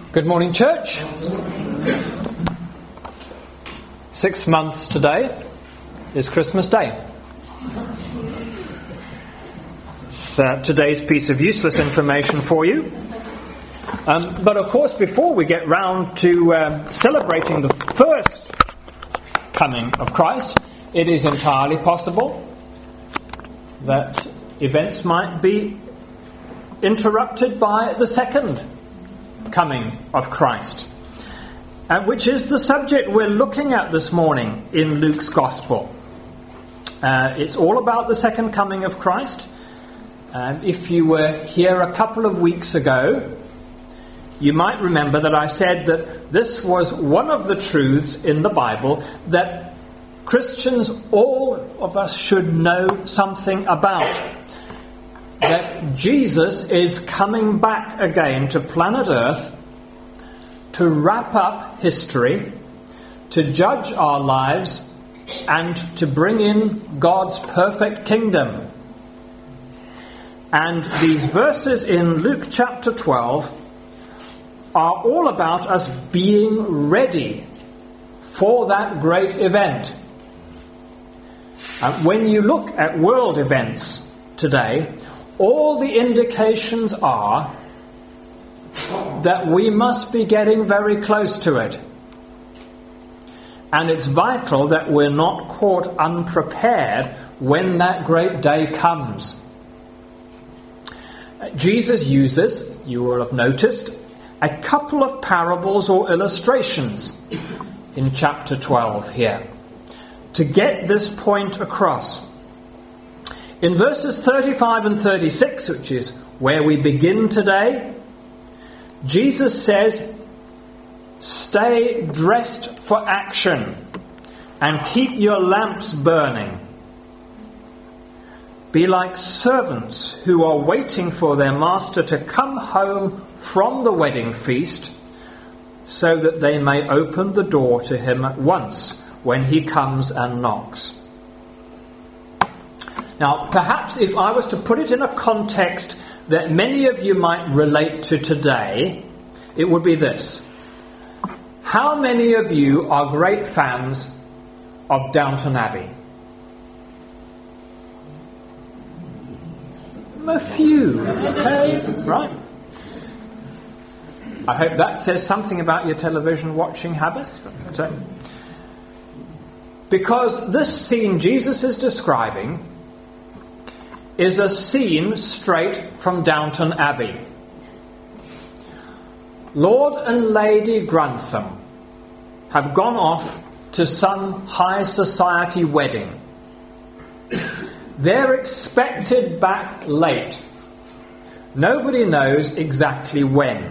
Good morning, church. 6 months today is Christmas Day. It's today's piece of useless information for you. But of course, before we get round to celebrating the first coming of Christ, it is entirely possible that events might be interrupted by the second coming of Christ, which is the subject we're looking at this morning in Luke's Gospel. It's all about the second coming of Christ. If you were here a couple of weeks ago, you might remember that I said that this was one of the truths in the Bible that Christians, all of us, should know something about. That Jesus is coming back again to planet Earth to wrap up history, to judge our lives, and to bring in God's perfect kingdom. And these verses in Luke chapter 12 are all about us being ready for that great event. When you look at world events today, all the indications are that we must be getting very close to it. And it's vital that we're not caught unprepared when that great day comes. Jesus uses, you will have noticed, a couple of parables or illustrations in chapter 12 here to get this point across. In verses 35 and 36, which is where we begin today, Jesus says, "Stay dressed for action and keep your lamps burning. Be like servants who are waiting for their master to come home from the wedding feast, so that they may open the door to him at once when he comes and knocks." Now, perhaps if I was to put it in a context that many of you might relate to today, it would be this. How many of you are great fans of Downton Abbey? A few, okay, right. I hope that says something about your television watching habits. Because this scene Jesus is describing is a scene straight from Downton Abbey. Lord and Lady Grantham have gone off to some high society wedding. They're expected back late. Nobody knows exactly when.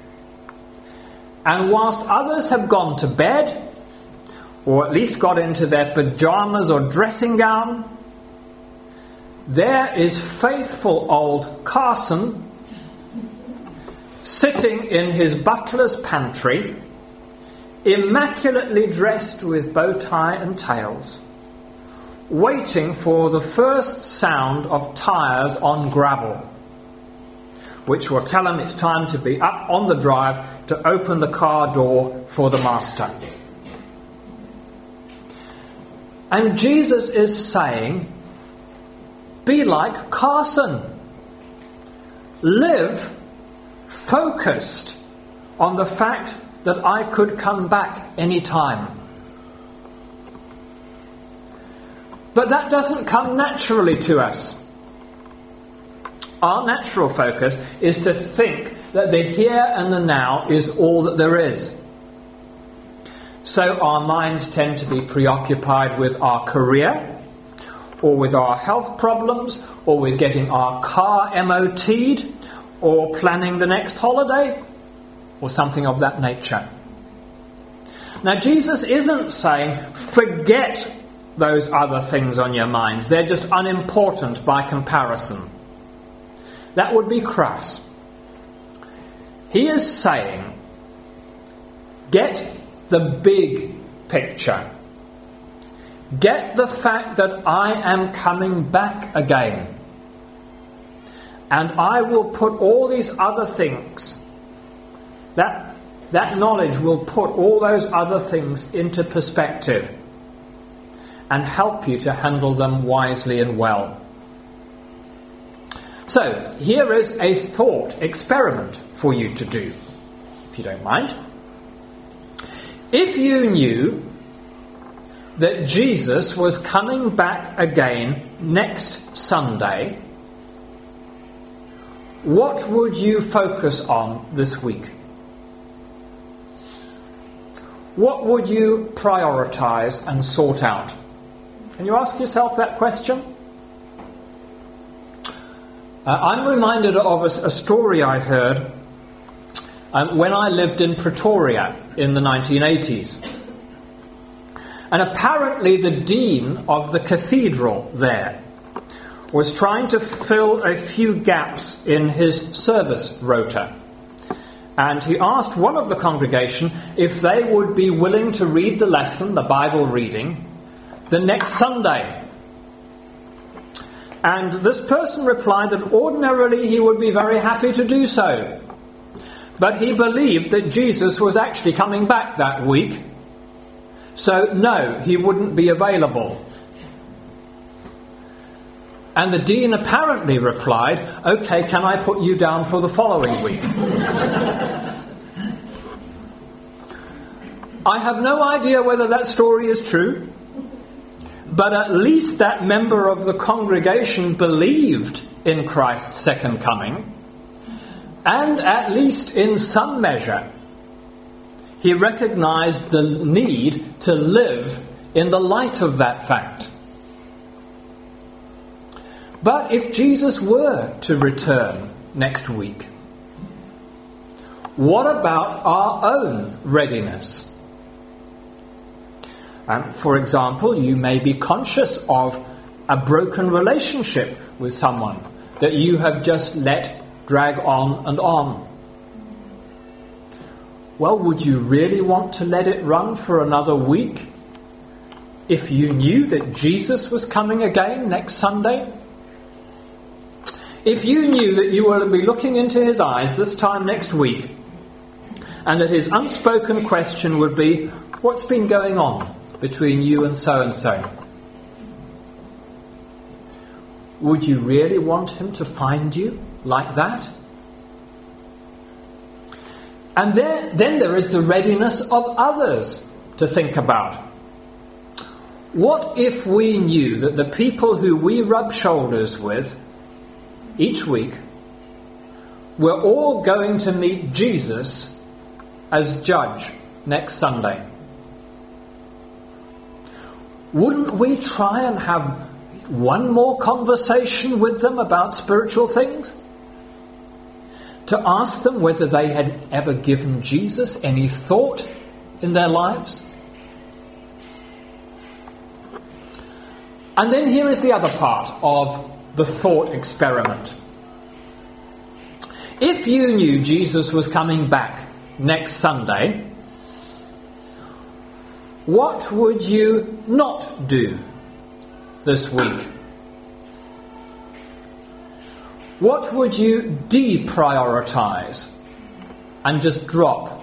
And whilst others have gone to bed, or at least got into their pyjamas or dressing gown, there is faithful old Carson sitting in his butler's pantry, immaculately dressed with bow tie and tails, waiting for the first sound of tyres on gravel, which will tell him it's time to be up on the drive to open the car door for the master. And Jesus is saying, be like Carson. Live focused on the fact that I could come back any time. But that doesn't come naturally to us. Our natural focus is to think that the here and the now is all that there is. So our minds tend to be preoccupied with our career, or with our health problems, or with getting our car MOT'd, or planning the next holiday, or something of that nature. Now, Jesus isn't saying, forget those other things on your minds. They're just unimportant by comparison. That would be crass. He is saying, get the big picture. Get the fact that I am coming back again. And I will put all these other things that that knowledge will put all those other things into perspective and help you to handle them wisely and well. So, here is a thought experiment for you to do, if you don't mind. If you knew that Jesus was coming back again next Sunday, what would you focus on this week? What would you prioritize and sort out? Can you ask yourself that question? I'm reminded of a story I heard when I lived in Pretoria in the 1980s. And apparently the dean of the cathedral there was trying to fill a few gaps in his service rota. And he asked one of the congregation if they would be willing to read the lesson, the Bible reading, the next Sunday. And this person replied that ordinarily he would be very happy to do so. But he believed that Jesus was actually coming back that week. So no, he wouldn't be available. And the dean apparently replied, "Okay, can I put you down for the following week?" I have no idea whether that story is true, but at least that member of the congregation believed in Christ's second coming, and at least in some measure he recognized the need to live in the light of that fact. But if Jesus were to return next week, what about our own readiness? For example, you may be conscious of a broken relationship with someone that you have just let drag on and on. Well, would you really want to let it run for another week if you knew that Jesus was coming again next Sunday? If you knew that you were to be looking into his eyes this time next week, and that his unspoken question would be, "What's been going on between you and so-and-so?" Would you really want him to find you like that? And then there is the readiness of others to think about. What if we knew that the people who we rub shoulders with each week were all going to meet Jesus as judge next Sunday? Wouldn't we try and have one more conversation with them about spiritual things? To ask them whether they had ever given Jesus any thought in their lives? And then here is the other part of the thought experiment. If you knew Jesus was coming back next Sunday, what would you not do this week? What would you deprioritize and just drop?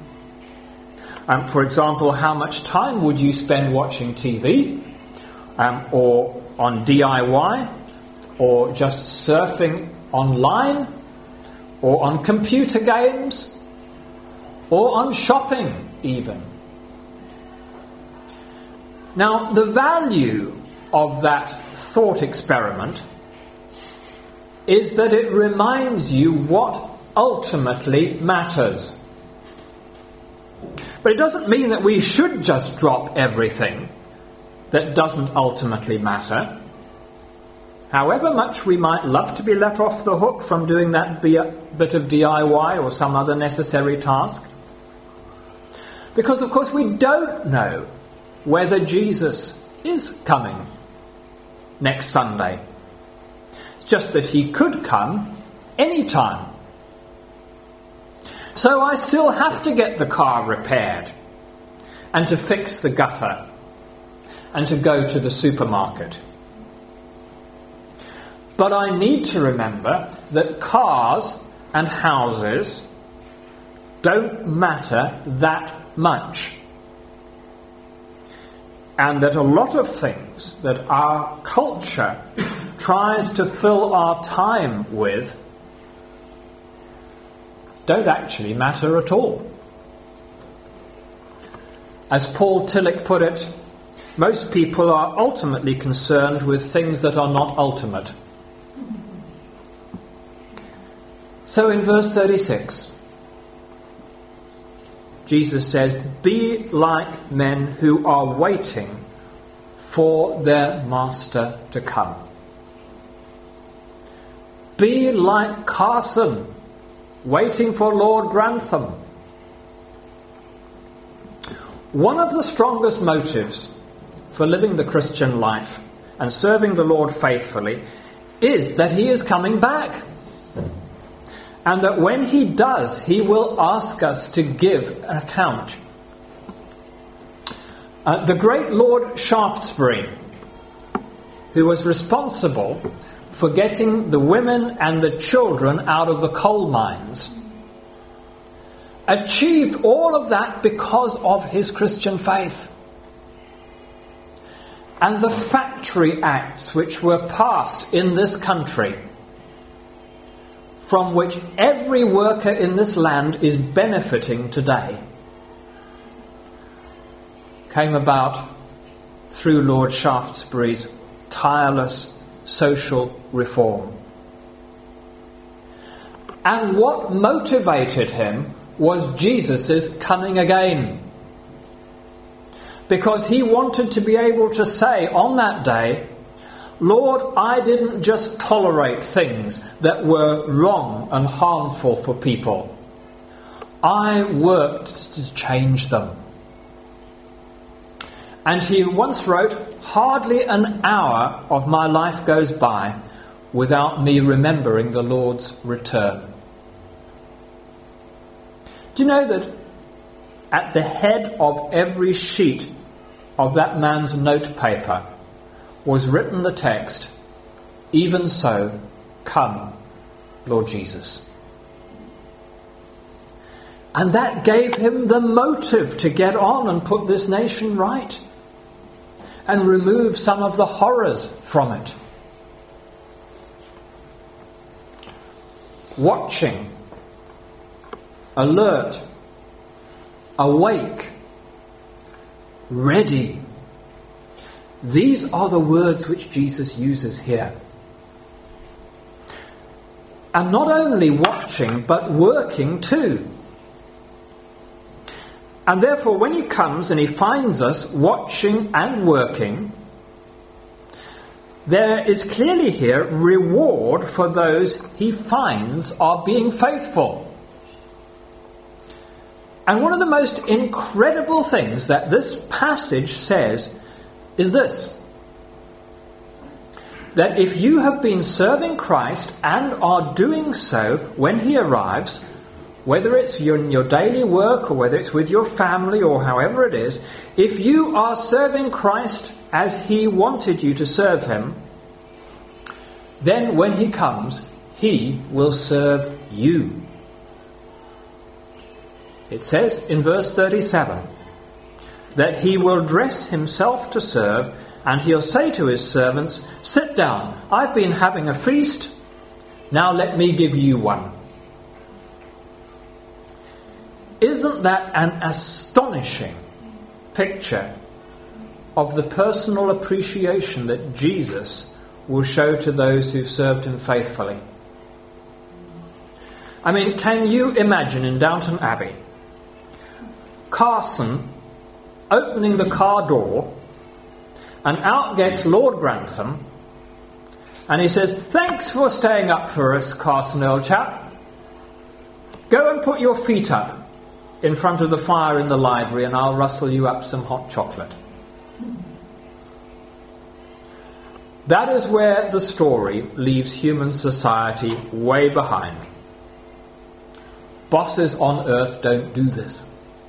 For example, how much time would you spend watching TV, or on DIY, or just surfing online, or on computer games, or on shopping even? Now, the value of that thought experiment is that it reminds you what ultimately matters. But it doesn't mean that we should just drop everything that doesn't ultimately matter. However much we might love to be let off the hook from doing that bit of DIY or some other necessary task. Because, of course, we don't know whether Jesus is coming next Sunday. It's just that he could come any time. So I still have to get the car repaired, and to fix the gutter, and to go to the supermarket. But I need to remember that cars and houses don't matter that much. And that a lot of things that our culture tries to fill our time with don't actually matter at all. As Paul Tillich put it, most people are ultimately concerned with things that are not ultimate. So in verse 36, Jesus says, "Be like men who are waiting for their master to come." Be like Carson, waiting for Lord Grantham. One of the strongest motives for living the Christian life and serving the Lord faithfully is that he is coming back. And that when he does, he will ask us to give an account. The great Lord Shaftesbury, who was responsible for getting the women and the children out of the coal mines, achieved all of that because of his Christian faith. And the Factory Acts which were passed in this country, from which every worker in this land is benefiting today, came about through Lord Shaftesbury's tireless social reform. And what motivated him was Jesus' coming again. Because he wanted to be able to say on that day, "Lord, I didn't just tolerate things that were wrong and harmful for people. I worked to change them." And he once wrote, "Hardly an hour of my life goes by without me remembering the Lord's return." Do you know that at the head of every sheet of that man's notepaper was written the text, "Even so, come, Lord Jesus." And that gave him the motive to get on and put this nation right and remove some of the horrors from it. Watching, alert, awake, ready. These are the words which Jesus uses here. And not only watching, but working too. And therefore, when he comes and he finds us watching and working, there is clearly here reward for those he finds are being faithful. And one of the most incredible things that this passage says is this: that if you have been serving Christ and are doing so when he arrives, whether it's in your daily work or whether it's with your family or however it is, if you are serving Christ as he wanted you to serve him, then when he comes, he will serve you. It says in verse 37 that he will dress himself to serve, and he'll say to his servants, "Sit down, I've been having a feast, now let me give you one." Isn't that an astonishing picture of the personal appreciation that Jesus will show to those who've served him faithfully? I mean, can you imagine in Downton Abbey, Carson opening the car door, and out gets Lord Grantham, and he says, "Thanks for staying up for us, Carson, old chap. Go and put your feet up in front of the fire in the library and I'll rustle you up some hot chocolate." That is where the story leaves human society way behind. Bosses on earth don't do this.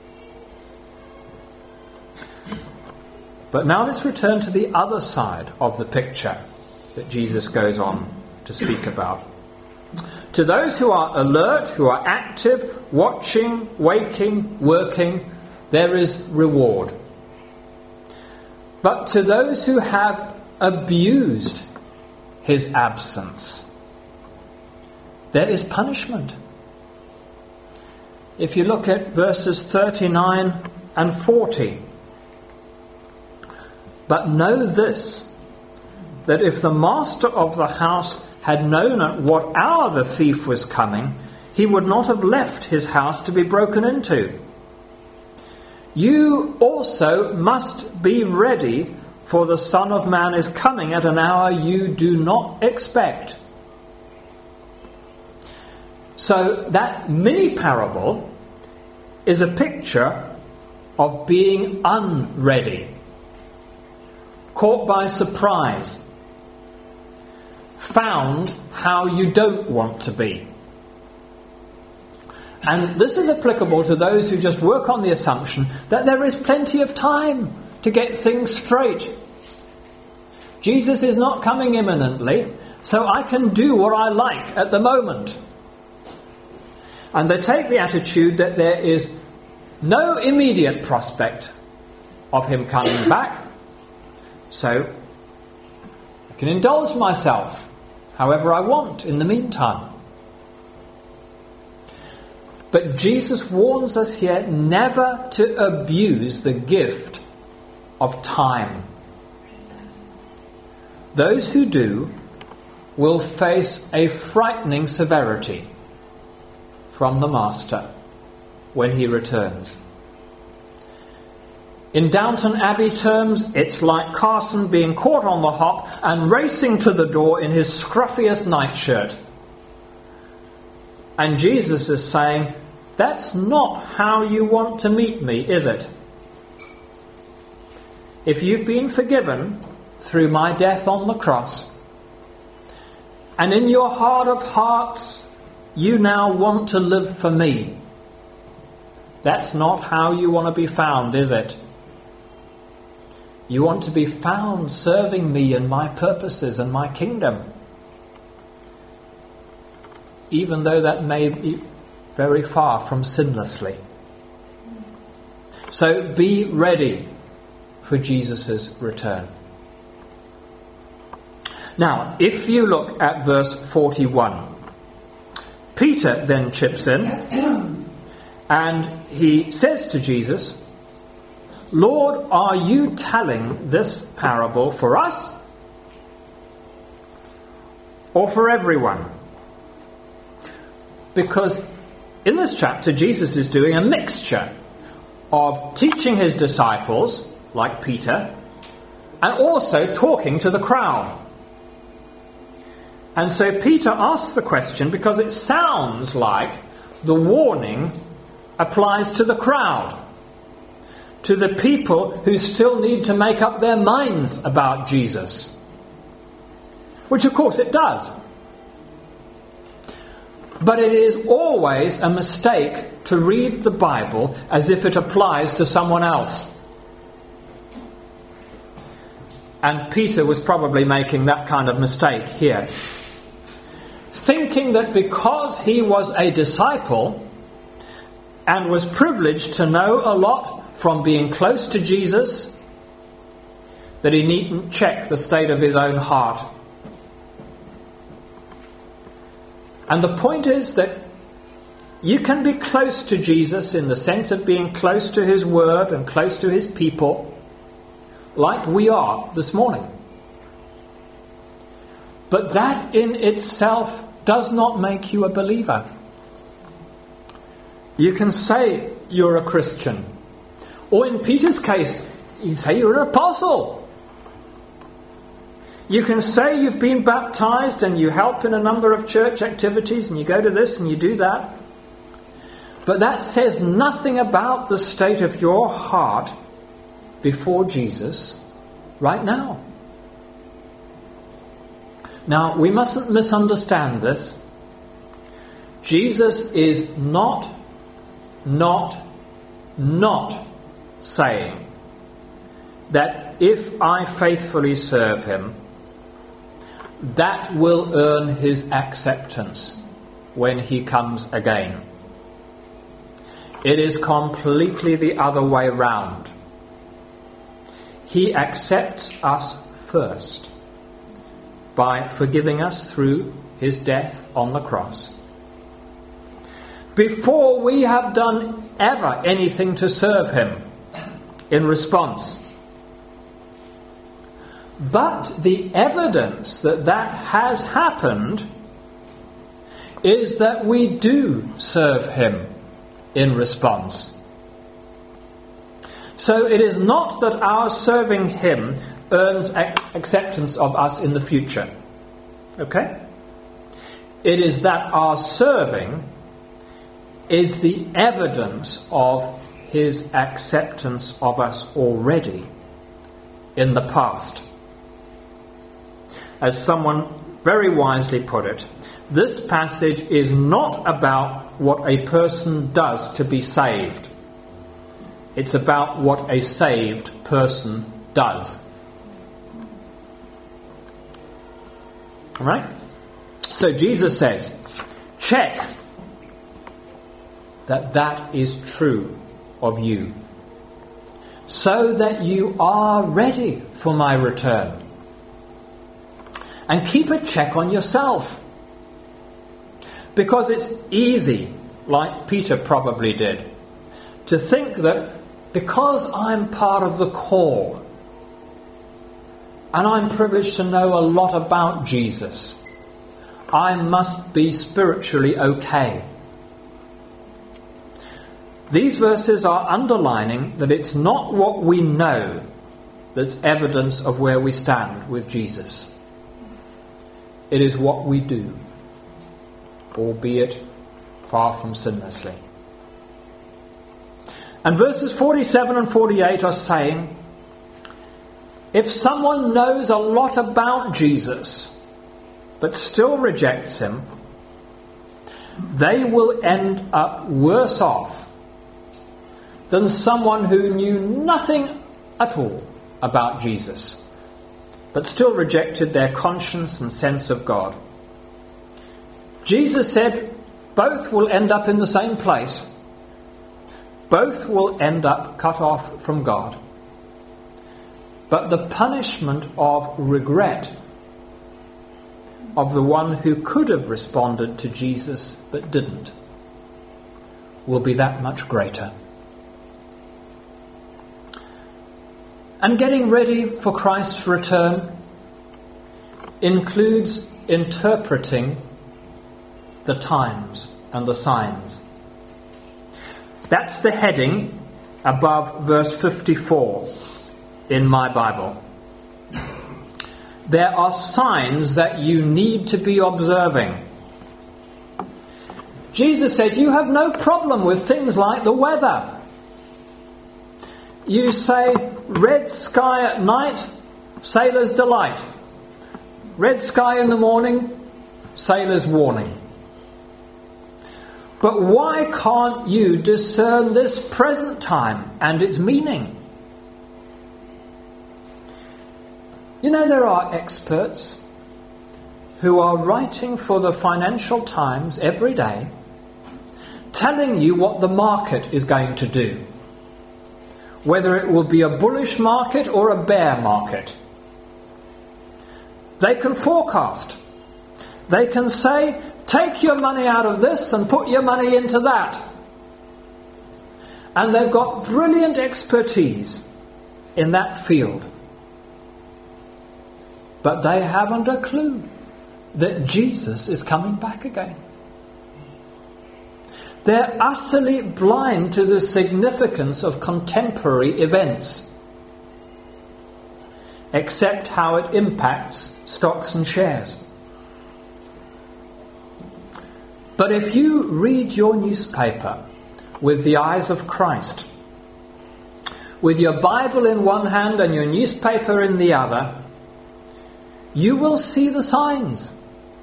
But now let's return to the other side of the picture that Jesus goes on to speak about. To those who are alert, who are active, watching, waking, working, there is reward. But to those who have abused his absence, there is punishment. If you look at verses 39 and 40. But know this, that if the master of the house had known at what hour the thief was coming, he would not have left his house to be broken into. You also must be ready, for the Son of Man is coming at an hour you do not expect. So that mini parable is a picture of being unready, caught by surprise, found how you don't want to be. And this is applicable to those who just work on the assumption that there is plenty of time to get things straight. Jesus is not coming imminently, so I can do what I like at the moment. And they take the attitude that there is no immediate prospect of him coming back, so I can indulge myself however I want in the meantime. But Jesus warns us here never to abuse the gift of time. Those who do will face a frightening severity from the Master when he returns. In Downton Abbey terms, it's like Carson being caught on the hop and racing to the door in his scruffiest nightshirt. And Jesus is saying, that's not how you want to meet me, is it? If you've been forgiven through my death on the cross, and in your heart of hearts you now want to live for me, that's not how you want to be found, is it? You want to be found serving me and my purposes and my kingdom, even though that may be very far from sinlessly. So be ready for Jesus' return. Now, if you look at verse 41, Peter then chips in and he says to Jesus, Lord, are you telling this parable for us or for everyone? Because in this chapter, Jesus is doing a mixture of teaching his disciples, like Peter, and also talking to the crowd. And so Peter asks the question because it sounds like the warning applies to the crowd, to the people who still need to make up their minds about Jesus. Which of course it does. But it is always a mistake to read the Bible as if it applies to someone else. And Peter was probably making that kind of mistake here. Thinking that because he was a disciple and was privileged to know a lot from being close to Jesus, that he needn't check the state of his own heart. And the point is that you can be close to Jesus in the sense of being close to his word and close to his people, like we are this morning. But that in itself does not make you a believer. You can say you're a Christian. Or in Peter's case, you can say you're an apostle. You can say you've been baptized and you help in a number of church activities and you go to this and you do that. But that says nothing about the state of your heart before Jesus right now. Now, we mustn't misunderstand this. Jesus is not saying that if I faithfully serve him, that will earn his acceptance. when he comes again. It is completely the other way round. He accepts us first by forgiving us through his death on the cross, before we have done ever anything to serve him in response. But the evidence that that has happened is that we do serve him in response. So it is not that our serving him earns acceptance of us in the future. Okay? It is that our serving is the evidence of his acceptance of us already in the past. As someone very wisely put it, this passage is not about what a person does to be saved. It's about what a saved person does. All right? So Jesus says, check that is true of you, so that you are ready for my return. And keep a check on yourself. Because it's easy, like Peter probably did, to think that because I'm part of the call and I'm privileged to know a lot about Jesus, I must be spiritually okay. These verses are underlining that it's not what we know that's evidence of where we stand with Jesus. It is what we do, albeit far from sinlessly. And verses 47 and 48 are saying, if someone knows a lot about Jesus but still rejects him, they will end up worse off than someone who knew nothing at all about Jesus but still rejected their conscience and sense of God. Jesus said both will end up in the same place. Both will end up cut off from God. But the punishment of regret of the one who could have responded to Jesus but didn't will be that much greater. And getting ready for Christ's return includes interpreting the times and the signs. That's the heading above verse 54 in my Bible. There are signs that you need to be observing. Jesus said you have no problem with things like the weather. You say, red sky at night, sailor's delight. Red sky in the morning, sailor's warning. But why can't you discern this present time and its meaning? You know, there are experts who are writing for the Financial Times every day, telling you what the market is going to do. Whether it will be a bullish market or a bear market. They can forecast. They can say, take your money out of this and put your money into that. And they've got brilliant expertise in that field. But they haven't a clue that Jesus is coming back again. They're utterly blind to the significance of contemporary events, except how it impacts stocks and shares. But if you read your newspaper with the eyes of Christ, with your Bible in one hand and your newspaper in the other, you will see the signs.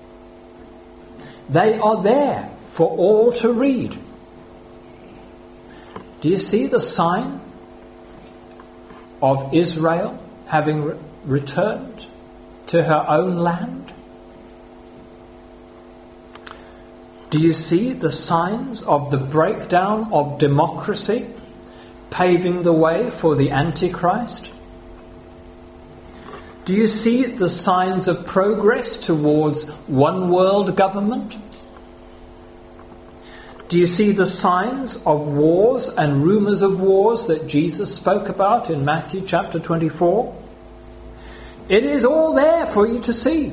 They are there for all to read. Do you see the sign of Israel having returned to her own land? Do you see the signs of the breakdown of democracy paving the way for the Antichrist? Do you see the signs of progress towards one world government? Do you see the signs of wars and rumours of wars that Jesus spoke about in Matthew chapter 24? It is all there for you to see.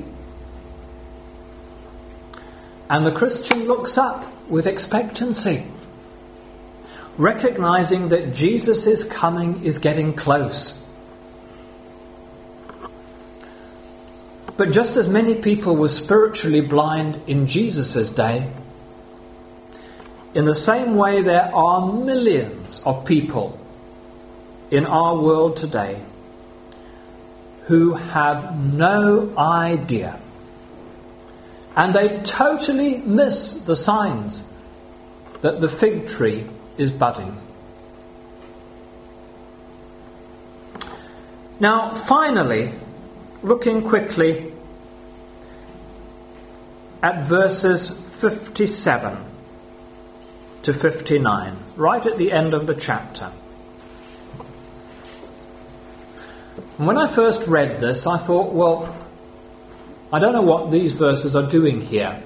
And the Christian looks up with expectancy, recognizing that Jesus' coming is getting close. But just as many people were spiritually blind in Jesus' day, in the same way there are millions of people in our world today who have no idea. And they totally miss the signs that the fig tree is budding. Now, finally, looking quickly at verses 57 to 59, right at the end of the chapter. And when I first read this, I thought, well, I don't know what these verses are doing here,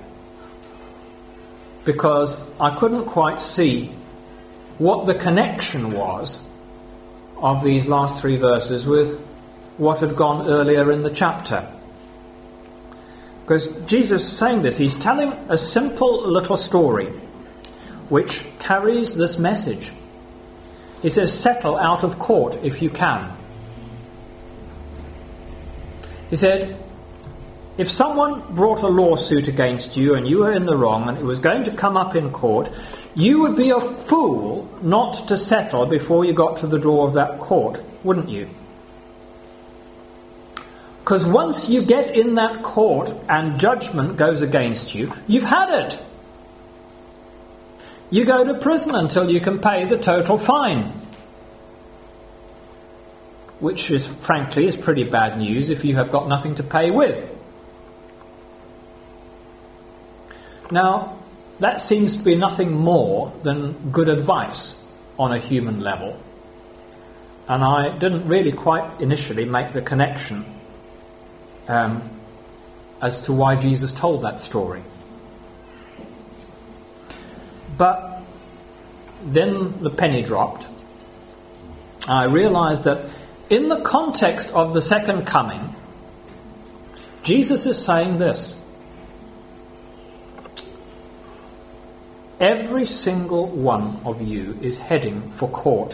because I couldn't quite see what the connection was of these last three verses with what had gone earlier in the chapter. Because Jesus is saying this, he's telling a simple little story which carries this message. He says, settle out of court if you can. He said, if someone brought a lawsuit against you and you were in the wrong and it was going to come up in court, you would be a fool not to settle before you got to the door of that court, wouldn't you? Because once you get in that court and judgment goes against you, you've had it. You go to prison until you can pay the total fine. Which is, frankly, is pretty bad news if you have got nothing to pay with. Now, that seems to be nothing more than good advice on a human level. And I didn't really quite initially make the connection as to why Jesus told that story. But then the penny dropped. I realized that in the context of the second coming, Jesus is saying this. Every single one of you is heading for court.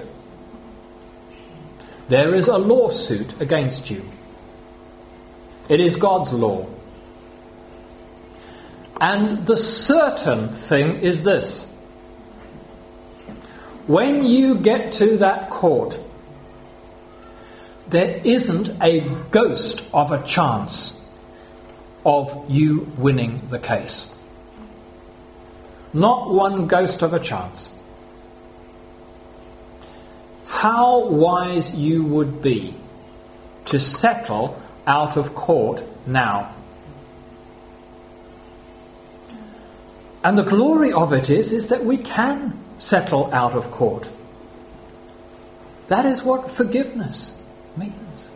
There is a lawsuit against you. It is God's law. And the certain thing is this. When you get to that court, there isn't a ghost of a chance of you winning the case. Not one ghost of a chance. How wise you would be to settle out of court now. And the glory of it is that we can settle out of court. That is what forgiveness means.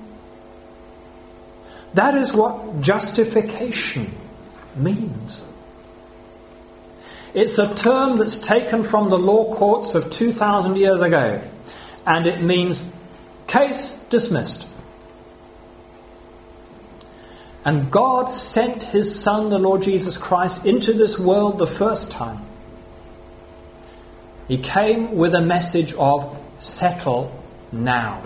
That is what justification means. It's a term that's taken from the law courts of 2,000 years ago, and it means case dismissed. And God sent his Son, the Lord Jesus Christ, into this world the first time. He came with a message of settle now.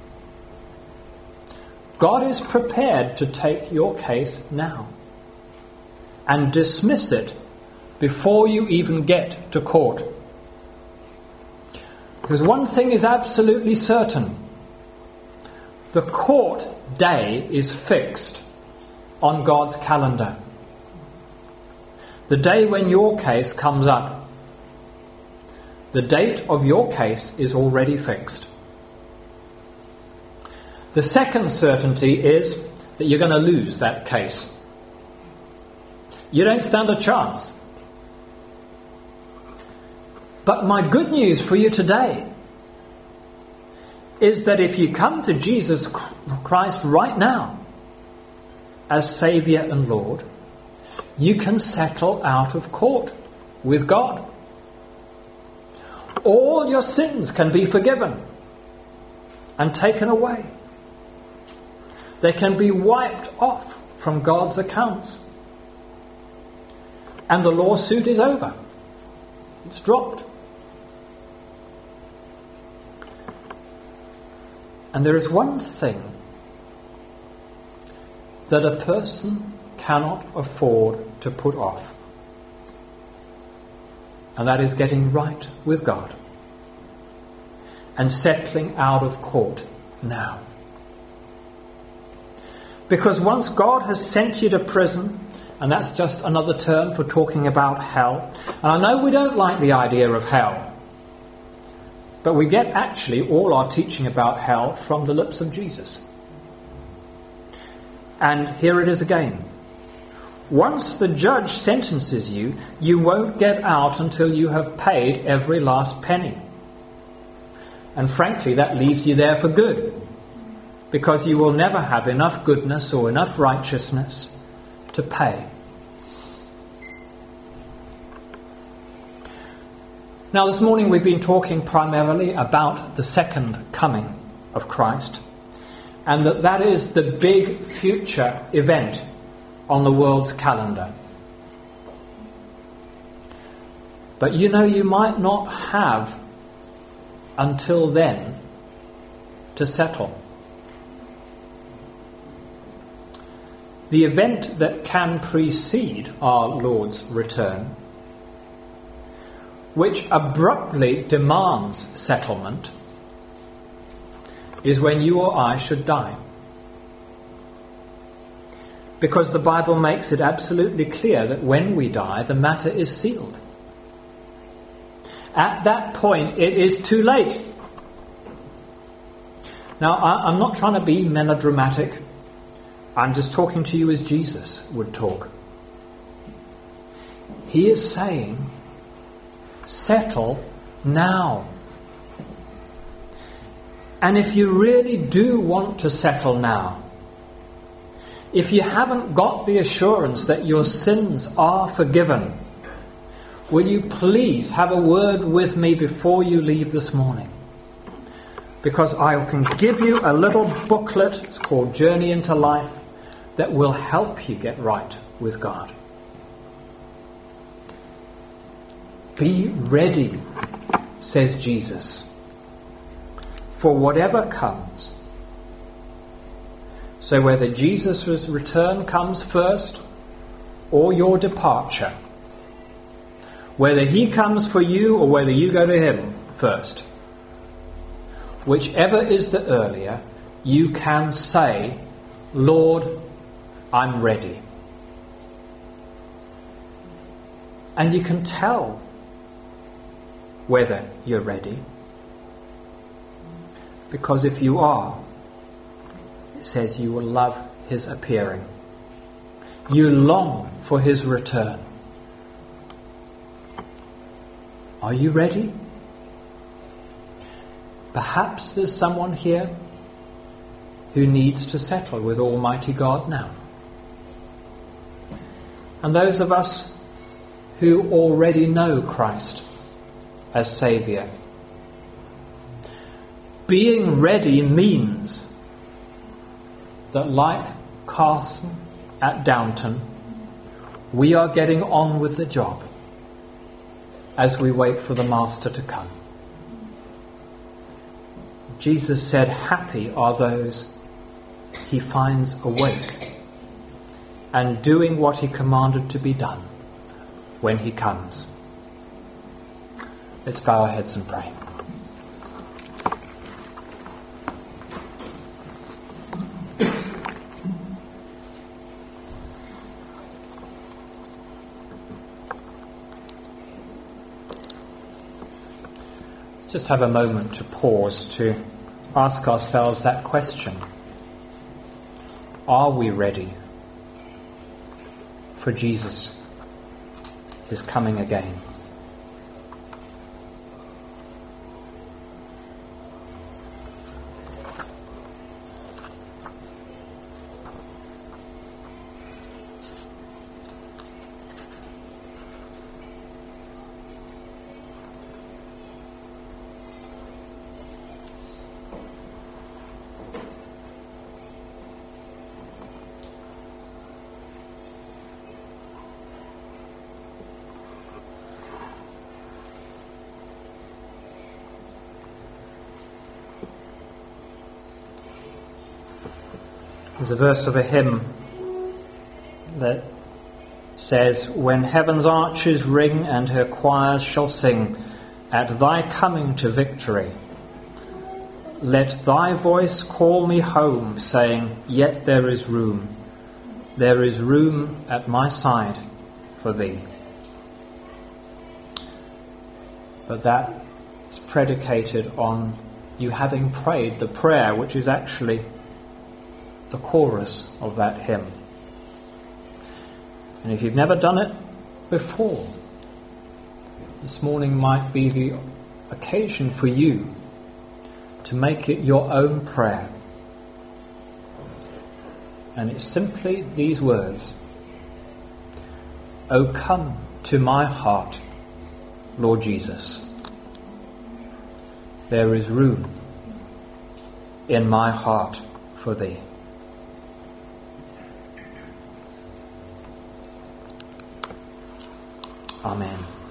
God is prepared to take your case now and dismiss it before you even get to court. Because one thing is absolutely certain. The court day is fixed on God's calendar. The day when your case comes up, the date of your case is already fixed. The second certainty is that you're going to lose that case. You don't stand a chance. But my good news for you today is that if you come to Jesus Christ right now as Saviour and Lord, you can settle out of court with God. All your sins can be forgiven and taken away. They can be wiped off from God's accounts. And the lawsuit is over. It's dropped. And there is one thing that a person cannot afford to put off. And that is getting right with God and settling out of court now. Because once God has sent you to prison, and that's just another term for talking about hell, and I know we don't like the idea of hell, but we get actually all our teaching about hell from the lips of Jesus. And here it is again. Once the judge sentences you, you won't get out until you have paid every last penny. And frankly, that leaves you there for good, because you will never have enough goodness or enough righteousness to pay. Now, this morning we've been talking primarily about the second coming of Christ, and that is the big future event on the world's calendar. But you know, you might not have until then to settle. The event that can precede our Lord's return, which abruptly demands settlement, is when you or I should die. Because the Bible makes it absolutely clear that when we die, the matter is sealed. At that point, it is too late. Now, I'm not trying to be melodramatic. I'm just talking to you as Jesus would talk. He is saying, settle now. And if you really do want to settle now, if you haven't got the assurance that your sins are forgiven, will you please have a word with me before you leave this morning? Because I can give you a little booklet, it's called Journey into Life, that will help you get right with God. Be ready, says Jesus, for whatever comes. So whether Jesus' return comes first or your departure, whether he comes for you or whether you go to him first, whichever is the earlier, you can say, Lord, I'm ready. And you can tell whether you're ready. Because if you are, it says you will love his appearing. You long for his return. Are you ready? Perhaps there's someone here who needs to settle with Almighty God now. And those of us who already know Christ as Saviour. Being ready means that, like Carson at Downton, we are getting on with the job as we wait for the Master to come. Jesus said, happy are those he finds awake and doing what he commanded to be done when he comes. Let's bow our heads and pray. Let's just have a moment to pause to ask ourselves that question. Are we ready for Jesus, his coming again? There's a verse of a hymn that says, "When heaven's arches ring and her choirs shall sing, at thy coming to victory, let thy voice call me home, saying, yet there is room at my side for thee." But that is predicated on you having prayed the prayer which is actually the chorus of that hymn. And if you've never done it before, this morning might be the occasion for you to make it your own prayer. And it's simply these words: "O come to my heart, Lord Jesus. There is room in my heart for thee." Amen.